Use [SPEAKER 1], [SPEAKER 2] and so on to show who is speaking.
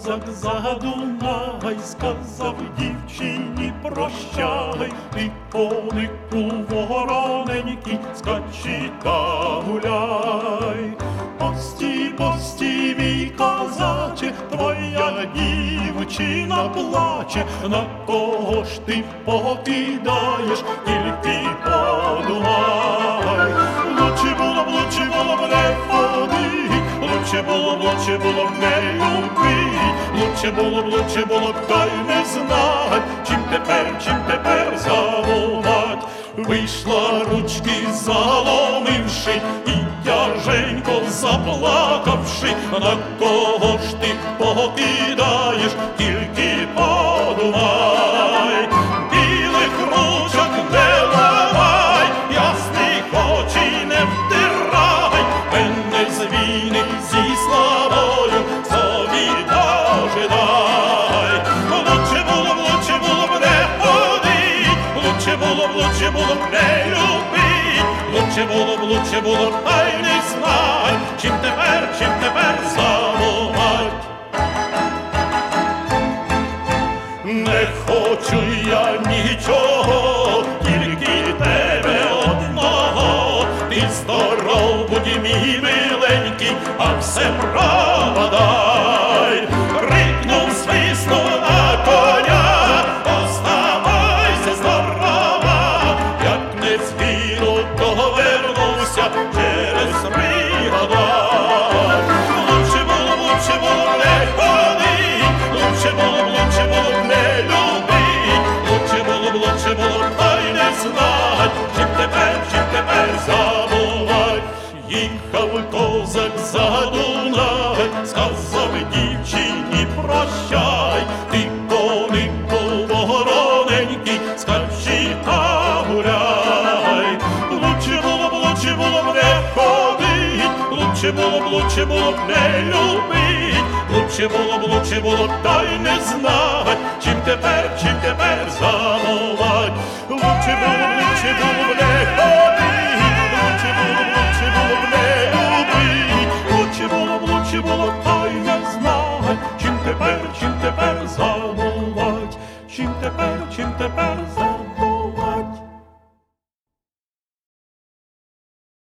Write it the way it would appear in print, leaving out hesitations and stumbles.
[SPEAKER 1] козак за Дунай, сказав дівчині прощай, ти, конику вороненький, скачи та гуляй. Постій, постій, мій козаче, твоя дівчина плаче, на кого ж ти покидаєш, тільки подумай. Лучше було б не ходить, лучше було б не любить, лучше було б та й не знать, чим тепер забувати. Вийшла ручки заломивши, і тяженько заплакавши, на кого ж ти покидаєш, тільки подумай. Білих ручок не ламай, ясних очей не втирай, мене з війни зі славою собі дожидай. Лучше було б не ходить, лучше було б не любить, лучше було б та й не знать, чим тепер забувати. Не хочу я нічого, тільки тебе одного, ти здоров будь, мій миленький, а все пропадай. Крикнув, свиснув на коня, оставайся здорова, як не з війну, то вернуся через 3 года. Лучше було б не ходить, лучше було б не любить, лучше було б та й не знать, чим тепер забувать. Їхав козак за Дунай, сказав дівчині прощай, ти, конику вороненький, скачи та гуляй. Лучше було б не ходить, лучше було б не любить, лучше було б та й не знать, чим тепер забувать. Лучше було б не ходить, лучше було б не любить, лучше було б та й не знать, чим тепер забувать, чим тепер забувать.